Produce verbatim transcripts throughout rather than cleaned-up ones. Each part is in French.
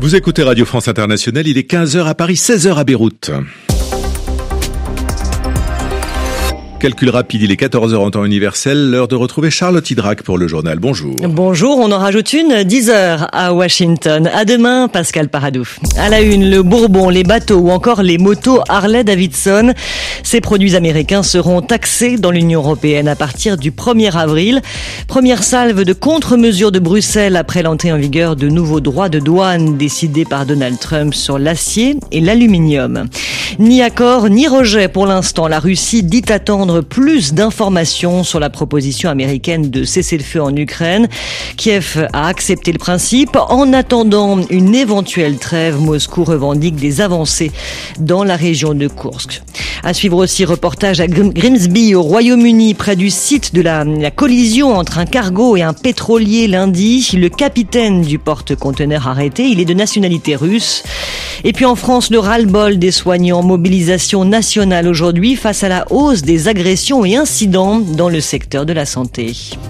Vous écoutez Radio France Internationale, il est quinze heures à Paris, seize heures à Beyrouth. Calcul rapide, il est quatorze heures en temps universel, l'heure de retrouver Charlotte Hydrac pour le journal. Bonjour. Bonjour, on en rajoute une, dix heures à Washington. À demain, Pascal Paradou. À la une, le Bourbon, les bateaux ou encore les motos Harley-Davidson. Ces produits américains seront taxés dans l'Union européenne à partir du premier avril. Première salve de contre-mesures de Bruxelles après l'entrée en vigueur de nouveaux droits de douane décidés par Donald Trump sur l'acier et l'aluminium. Ni accord, ni rejet pour l'instant. La Russie dit attendre plus d'informations sur la proposition américaine de cessez-le-feu en Ukraine. Kiev a accepté le principe. En attendant une éventuelle trêve, Moscou revendique des avancées dans la région de Koursk. À suivre aussi, reportage à Grimsby, au Royaume-Uni, près du site de la, la collision entre un cargo et un pétrolier lundi. Le capitaine du porte-conteneur arrêté, il est de nationalité russe. Et puis en France, le ras-le-bol des soignants, mobilisation nationale aujourd'hui face à la hausse des agressions et incidents dans le secteur de la santé.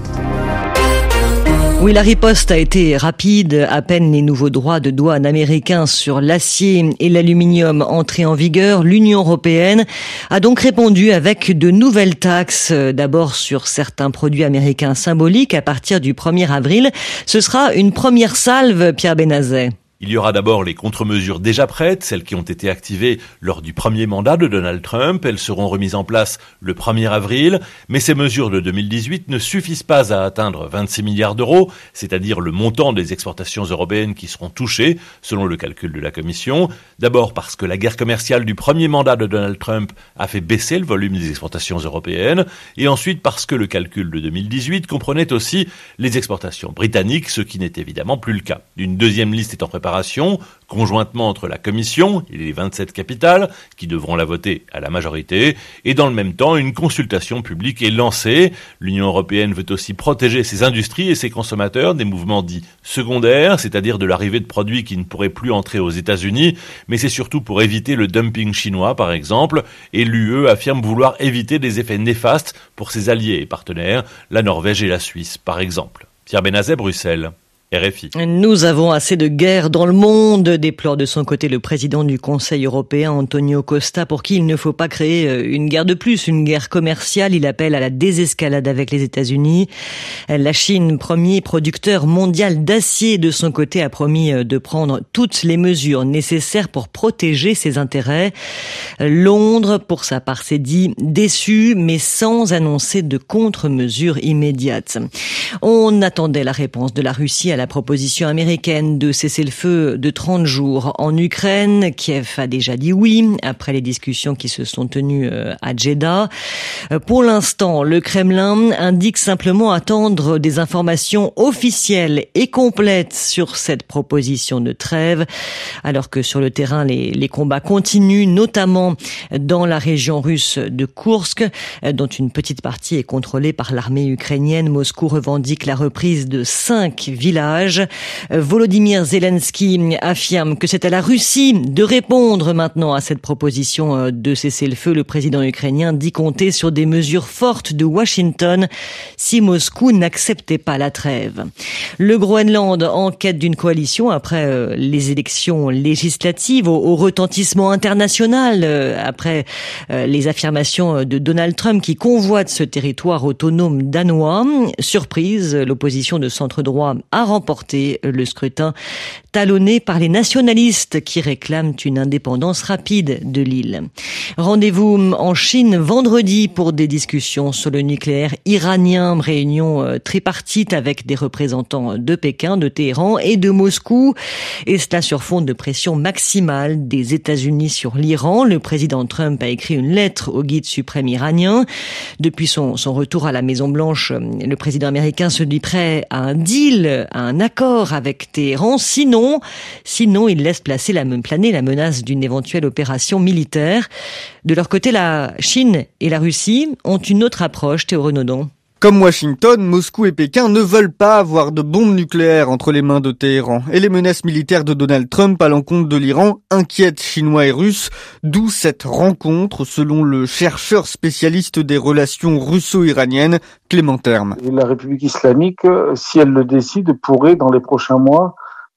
Oui, la riposte a été rapide. À peine les nouveaux droits de douane américains sur l'acier et l'aluminium entrés en vigueur, l'Union européenne a donc répondu avec de nouvelles taxes. D'abord sur certains produits américains symboliques à partir du premier avril. Ce sera une première salve, Pierre Benazet. Il y aura d'abord les contre-mesures déjà prêtes, celles qui ont été activées lors du premier mandat de Donald Trump. Elles seront remises en place le premier avril. Mais ces mesures de deux mille dix-huit ne suffisent pas à atteindre vingt-six milliards d'euros, c'est-à-dire le montant des exportations européennes qui seront touchées, selon le calcul de la Commission. D'abord parce que la guerre commerciale du premier mandat de Donald Trump a fait baisser le volume des exportations européennes. Et ensuite parce que le calcul de deux mille dix-huit comprenait aussi les exportations britanniques, ce qui n'est évidemment plus le cas. Une deuxième liste est en préparation, conjointement entre la Commission et les vingt-sept capitales, qui devront la voter à la majorité, et dans le même temps, une consultation publique est lancée. L'Union européenne veut aussi protéger ses industries et ses consommateurs des mouvements dits secondaires, c'est-à-dire de l'arrivée de produits qui ne pourraient plus entrer aux États-Unis, mais c'est surtout pour éviter le dumping chinois, par exemple, et l'U E affirme vouloir éviter des effets néfastes pour ses alliés et partenaires, la Norvège et la Suisse, par exemple. Pierre Benazet, Bruxelles. R F I. Nous avons assez de guerre dans le monde, déplore de son côté le président du Conseil européen, Antonio Costa, pour qui il ne faut pas créer une guerre de plus, une guerre commerciale. Il appelle à la désescalade avec les États-Unis. La Chine, premier producteur mondial d'acier, de son côté, a promis de prendre toutes les mesures nécessaires pour protéger ses intérêts. Londres, pour sa part, s'est dit déçu, mais sans annoncer de contre-mesures immédiates. On attendait la réponse de la Russie à la proposition américaine de cesser le feu de trente jours en Ukraine. Kiev a déjà dit oui, après les discussions qui se sont tenues à Jeddah. Pour l'instant, le Kremlin indique simplement attendre des informations officielles et complètes sur cette proposition de trêve, alors que sur le terrain, les, les combats continuent, notamment dans la région russe de Koursk, dont une petite partie est contrôlée par l'armée ukrainienne. Moscou revendique la reprise de cinq villages. Volodymyr Zelensky affirme que c'est à la Russie de répondre maintenant à cette proposition de cessez-le-feu. Le président ukrainien dit compter sur des mesures fortes de Washington si Moscou n'acceptait pas la trêve. Le Groenland en quête d'une coalition après les élections législatives au, au retentissement international, après les affirmations de Donald Trump qui convoite ce territoire autonome danois. Surprise, l'opposition de centre-droit a remporté le scrutin, talonné par les nationalistes qui réclament une indépendance rapide de l'île. Rendez-vous en Chine vendredi pour des discussions sur le nucléaire iranien, réunion tripartite avec des représentants de Pékin, de Téhéran et de Moscou, et cela sur fond de pression maximale des États-Unis sur l'Iran. Le président Trump a écrit une lettre au guide suprême iranien. Depuis son, son retour à la Maison-Blanche, le président américain se dit prêt à un deal, à un accord avec Téhéran. Sinon, sinon il laisse placer la, planer la menace d'une éventuelle opération militaire. De leur côté, la Chine et la Russie ont une autre approche, Théo Renaudon. Comme Washington, Moscou et Pékin ne veulent pas avoir de bombes nucléaires entre les mains de Téhéran. Et les menaces militaires de Donald Trump à l'encontre de l'Iran inquiètent Chinois et Russes, d'où cette rencontre, selon le chercheur spécialiste des relations russo-iraniennes, Clément Terme. La République islamique, si elle le décide, pourrait dans les prochains mois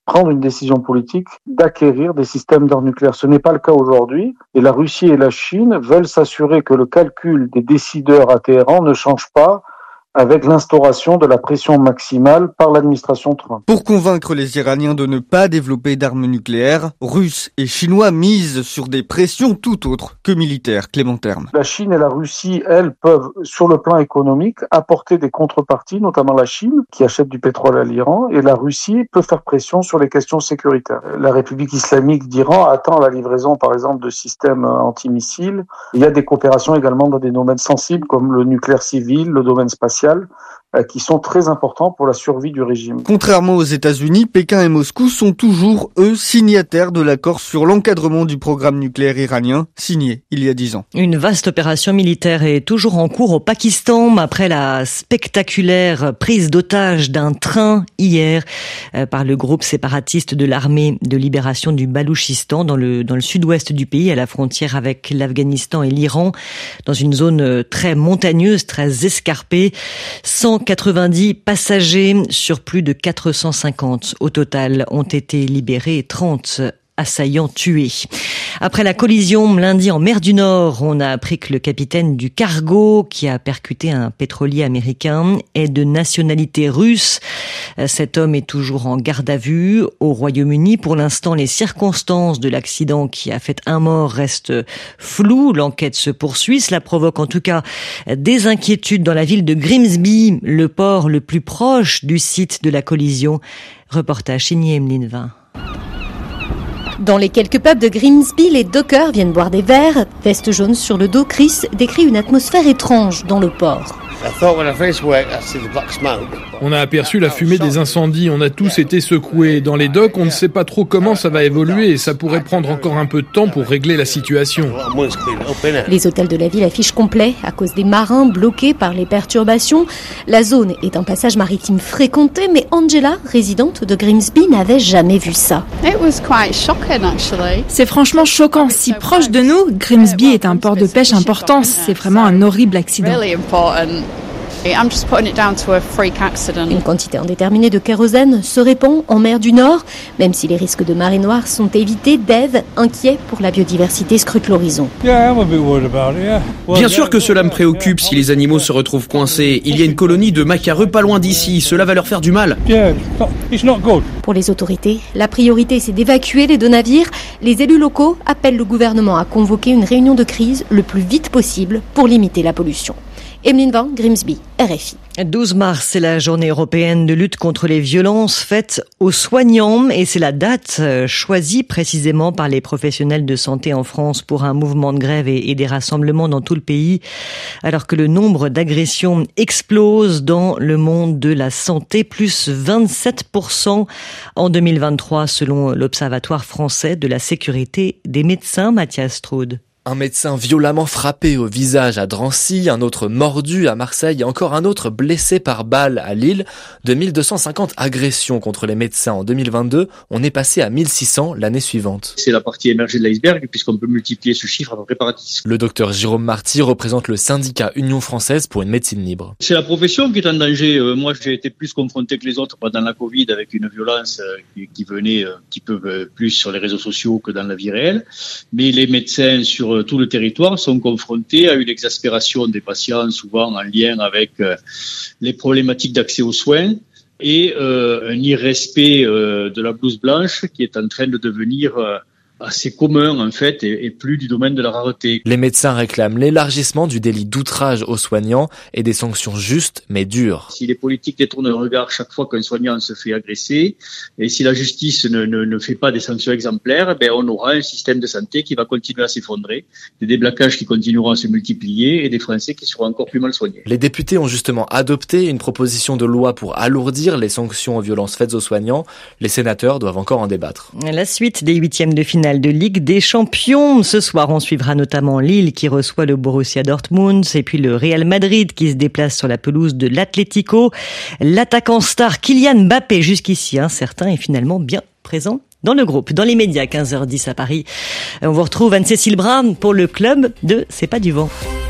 prendre une décision politique d'acquérir des systèmes d'armes nucléaires. Ce n'est pas le cas aujourd'hui et la Russie et la Chine veulent s'assurer que le calcul des décideurs à Téhéran ne change pas avec l'instauration de la pression maximale par l'administration Trump. Pour convaincre les Iraniens de ne pas développer d'armes nucléaires, Russes et Chinois misent sur des pressions tout autres que militaires. Clément Terme. La Chine et la Russie, elles, peuvent, sur le plan économique, apporter des contreparties, notamment la Chine, qui achète du pétrole à l'Iran, et la Russie peut faire pression sur les questions sécuritaires. La République islamique d'Iran attend la livraison, par exemple, de systèmes antimissiles. Il y a des coopérations également dans des domaines sensibles, comme le nucléaire civil, le domaine spatial, qui sont très importants pour la survie du régime. Contrairement aux États-Unis, Pékin et Moscou sont toujours, eux, signataires de l'accord sur l'encadrement du programme nucléaire iranien, signé il y a dix ans. Une vaste opération militaire est toujours en cours au Pakistan, après la spectaculaire prise d'otage d'un train hier par le groupe séparatiste de l'armée de libération du Balouchistan dans le, dans le sud-ouest du pays, à la frontière avec l'Afghanistan et l'Iran, dans une zone très montagneuse, très escarpée. cent quatre-vingt-dix passagers sur plus de quatre cent cinquante au total ont été libérés et trente assaillants tués. Après la collision lundi en mer du Nord, on a appris que le capitaine du cargo qui a percuté un pétrolier américain est de nationalité russe. Cet homme est toujours en garde à vue au Royaume-Uni. Pour l'instant, les circonstances de l'accident qui a fait un mort restent floues. L'enquête se poursuit. Cela provoque en tout cas des inquiétudes dans la ville de Grimsby, le port le plus proche du site de la collision. Reportage signé Emeline Vin. Dans les quelques pubs de Grimsby, les dockers viennent boire des verres. Veste jaune sur le dos, Chris décrit une atmosphère étrange dans le port. On a aperçu la fumée des incendies, on a tous été secoués. Dans les docks, on ne sait pas trop comment ça va évoluer et ça pourrait prendre encore un peu de temps pour régler la situation. Les hôtels de la ville affichent complet à cause des marins bloqués par les perturbations. La zone est un passage maritime fréquenté, mais Angela, résidente de Grimsby, n'avait jamais vu ça. C'est franchement choquant. Si proche de nous, Grimsby est un port de pêche important. C'est vraiment un horrible accident. Une quantité indéterminée de kérosène se répand en mer du Nord. Même si les risques de marée noire sont évités, Dave, inquiet pour la biodiversité, scrute l'horizon. Bien sûr que cela me préoccupe si les animaux se retrouvent coincés. Il y a une colonie de macareux pas loin d'ici. Cela va leur faire du mal. Pour les autorités, la priorité c'est d'évacuer les deux navires. Les élus locaux appellent le gouvernement à convoquer une réunion de crise le plus vite possible pour limiter la pollution. Emeline Van, Grimsby, R F I. douze mars, c'est la journée européenne de lutte contre les violences faites aux soignants et c'est la date choisie précisément par les professionnels de santé en France pour un mouvement de grève et des rassemblements dans tout le pays, alors que le nombre d'agressions explose dans le monde de la santé, plus vingt-sept pour cent en deux mille vingt-trois selon l'Observatoire français de la sécurité des médecins. Mathias Straude. Un médecin violemment frappé au visage à Drancy, un autre mordu à Marseille et encore un autre blessé par balle à Lille. De mille deux cent cinquante agressions contre les médecins en deux mille vingt-deux, on est passé à mille six cents l'année suivante. C'est la partie émergée de l'iceberg puisqu'on peut multiplier ce chiffre à peu près par dix. Le docteur Jérôme Marty représente le syndicat Union Française pour une médecine libre. C'est la profession qui est en danger. Euh, moi, j'ai été plus confronté que les autres pendant la Covid avec une violence euh, qui, qui venait euh, un petit peu euh, plus sur les réseaux sociaux que dans la vie réelle. Mais les médecins sur tout le territoire sont confrontés à une exaspération des patients, souvent en lien avec euh, les problématiques d'accès aux soins et euh, un irrespect euh, de la blouse blanche qui est en train de devenir euh, assez commun en fait et, et plus du domaine de la rareté. Les médecins réclament l'élargissement du délit d'outrage aux soignants et des sanctions justes mais dures. Si les politiques détournent le regard chaque fois qu'un soignant se fait agresser et si la justice ne, ne, ne fait pas des sanctions exemplaires, ben on aura un système de santé qui va continuer à s'effondrer, des déblaquages qui continueront à se multiplier et des Français qui seront encore plus mal soignés. Les députés ont justement adopté une proposition de loi pour alourdir les sanctions aux violences faites aux soignants. Les sénateurs doivent encore en débattre. La suite des huitièmes de finale de Ligue des Champions. Ce soir, on suivra notamment Lille qui reçoit le Borussia Dortmund et puis le Real Madrid qui se déplace sur la pelouse de l'Atlético. L'attaquant star Kylian Mbappé, jusqu'ici incertain, est finalement bien présent dans le groupe. Dans les médias, quinze heures dix à Paris. On vous retrouve Anne-Cécile Brun pour le club de C'est pas du vent.